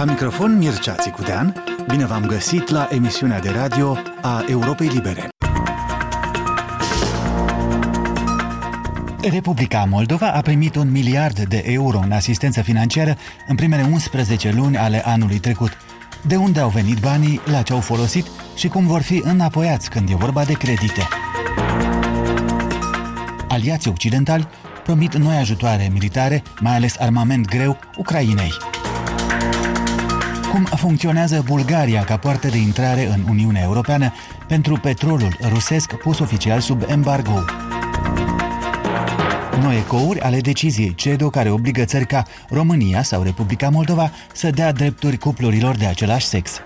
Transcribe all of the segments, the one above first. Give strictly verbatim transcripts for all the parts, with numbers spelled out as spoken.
La microfon Mircea Țicudean, bine v-am găsit la emisiunea de radio a Europei Libere. Republica Moldova a primit un miliard de euro în asistență financiară în primele unsprezece luni ale anului trecut. De unde au venit banii, la ce au folosit și cum vor fi înapoiați când e vorba de credite? Aliații occidentali promit noi ajutoare militare, mai ales armament greu, Ucrainei. Cum funcționează Bulgaria ca poartă de intrare în Uniunea Europeană pentru petrolul rusesc pus oficial sub embargo? Noi ecouri ale deciziei C E D O care obligă țări ca România sau Republica Moldova să dea drepturi cuplurilor de același sex.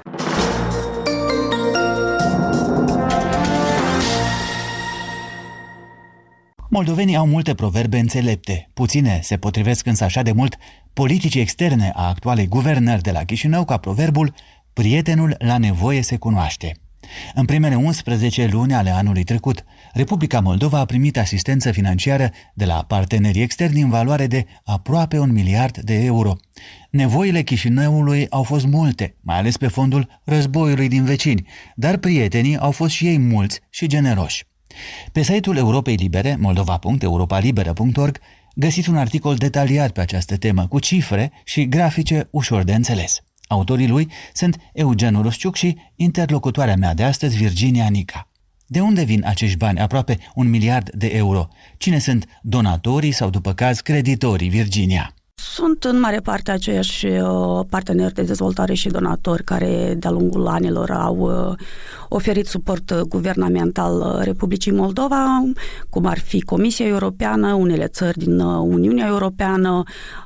Moldovenii au multe proverbe înțelepte, puține se potrivesc însă așa de mult politicii externe a actualei guvernări de la Chișinău ca proverbul "prietenul la nevoie se cunoaște". În primele unsprezece luni ale anului trecut, Republica Moldova a primit asistență financiară de la partenerii externi în valoare de aproape un miliard de euro. Nevoile Chișinăului au fost multe, mai ales pe fondul războiului din vecini, dar prietenii au fost și ei mulți și generoși. Pe site-ul Europei Libere, moldova punct europa liberă punct org, găsiți un articol detaliat pe această temă, cu cifre și grafice ușor de înțeles. Autorii lui sunt Eugen Orosciuc și interlocutoarea mea de astăzi, Virginia Nica. De unde vin acești bani, aproape un miliard de euro? Cine sunt donatorii sau, după caz, creditorii, Virginia? Sunt în mare parte aceiași parteneri de dezvoltare și donatori care de-a lungul anilor au oferit suport guvernamental Republicii Moldova, cum ar fi Comisia Europeană, unele țări din Uniunea Europeană,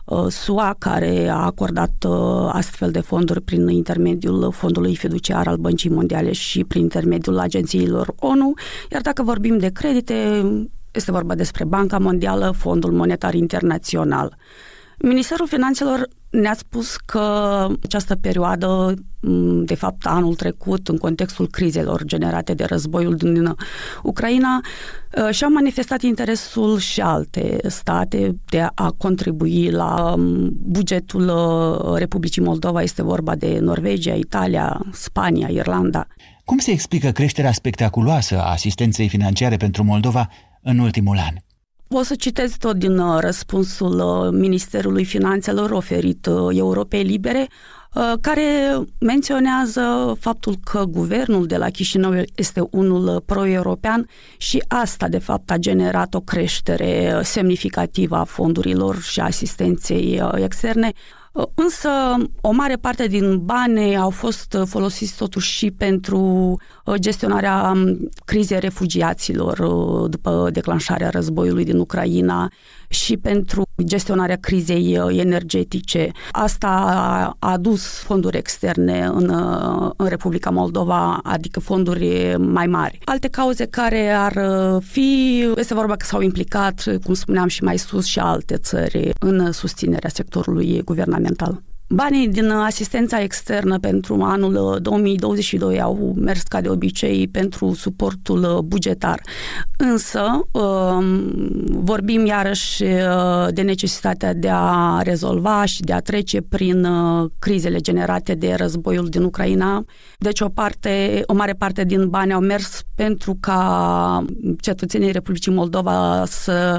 S U A, care a acordat astfel de fonduri prin intermediul Fondului Fiduciar al Băncii Mondiale și prin intermediul agențiilor O N U, iar dacă vorbim de credite, este vorba despre Banca Mondială, Fondul Monetar Internațional. Ministerul Finanțelor ne-a spus că această perioadă, de fapt anul trecut, în contextul crizelor generate de războiul din Ucraina, și-au manifestat interesul și alte state de a contribui la bugetul Republicii Moldova. Este vorba de Norvegia, Italia, Spania, Irlanda. Cum se explică creșterea spectaculoasă a asistenței financiare pentru Moldova în ultimul an? O să citez tot din răspunsul Ministerului Finanțelor oferit Europei Libere, care menționează faptul că guvernul de la Chișinău este unul pro-european și asta, de fapt, a generat o creștere semnificativă a fondurilor și asistenței externe. Însă, o mare parte din bani au fost folosiți totuși și pentru gestionarea crizei refugiaților după declanșarea războiului din Ucraina și pentru gestionarea crizei energetice. Asta a adus fonduri externe în, în Republica Moldova, adică fonduri mai mari. Alte cauze care ar fi, este vorba că s-au implicat, cum spuneam și mai sus, și alte țări în susținerea sectorului guvernamental. Banii din asistența externă pentru anul două mii douăzeci și doi au mers ca de obicei pentru suportul bugetar. Însă vorbim iarăși de necesitatea de a rezolva și de a trece prin crizele generate de războiul din Ucraina. Deci o parte, o mare parte din bani au mers pentru ca cetățenii Republicii Moldova să